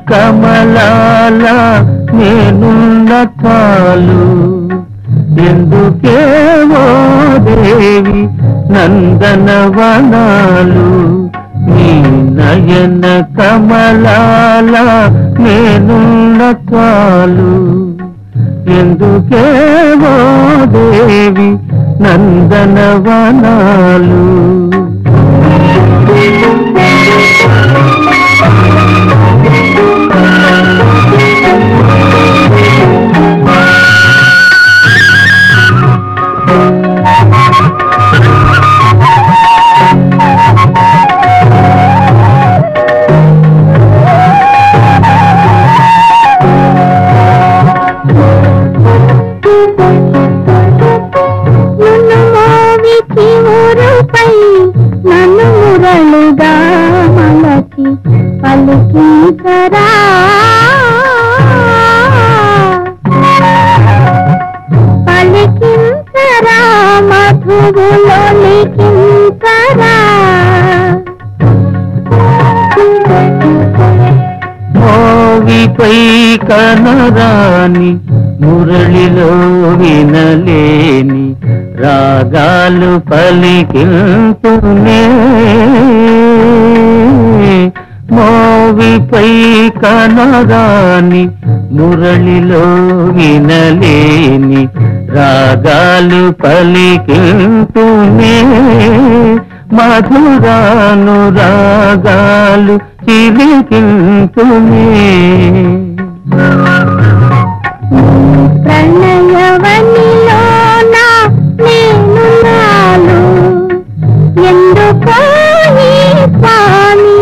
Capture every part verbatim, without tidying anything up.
కమలాల నేనున్న చాలు ఎందుకేవో దేవి నందనవనాలు నీ నయన కమలాల నేనున్న చాలు ఎందుకేవో దేవి నందనవనాలు నన్ను మురళిగా మలచి పలికించరా పలికించరా మధువులో లిఖించరా మోవిపై కనరాని మురళిలో వినలేని రాగాలు పలికింతునే మోవిపై కనరాని మురళిలో వినలేని రాగాలు పలికింతునే మధురాను రాగాలు చిలికింతునే ప్రణయవనిలోన నేను నాలు ఎందుకో ఈ స్వామి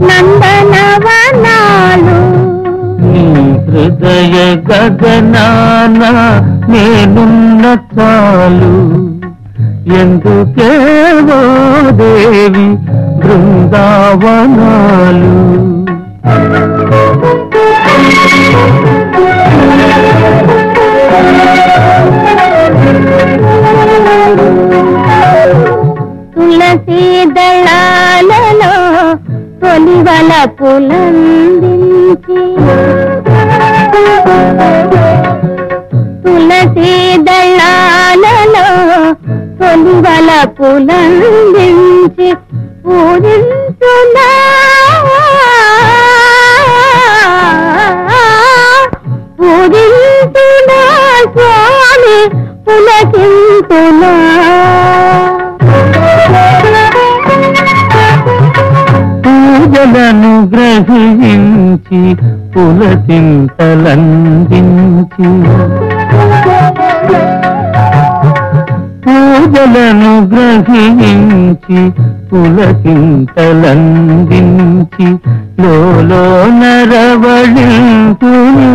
నందనవనాలు నీ హృదయ గగనాన నేనున్న చాలు ఎందుకేవో దేవి బృందావనాలు తులసి దళాలలో తొలివల పులందించి తులసి దళాలలో తొలివల పులందించి పూజించునా పూజించునా స్వామి పులకించునా పూజలను గ్రహించి పులకింతలందించి పూజలను గ్రహించి పులకింతలందించి లోలో నరవళింతునే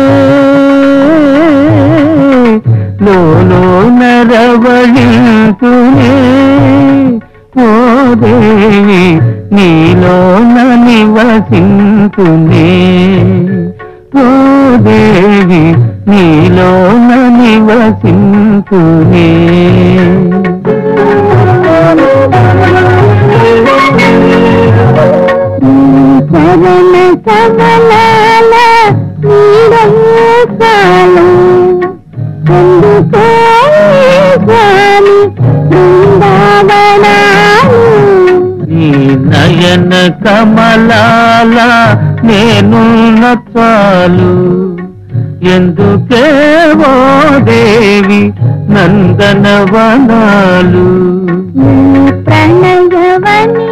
లోలో నరవళింతునే ఓ దేవి నీలోన నివసింతునే ఓ దేవి నీలోన నివసింతునే చరణ కమలాల నీడసాలు ఎందుకో స్వామి బృందావనాలు నీ నయన కమలాల నేనున్న చాలు ఎందుకేవో దేవి నందనవనాలు ప్రణయవని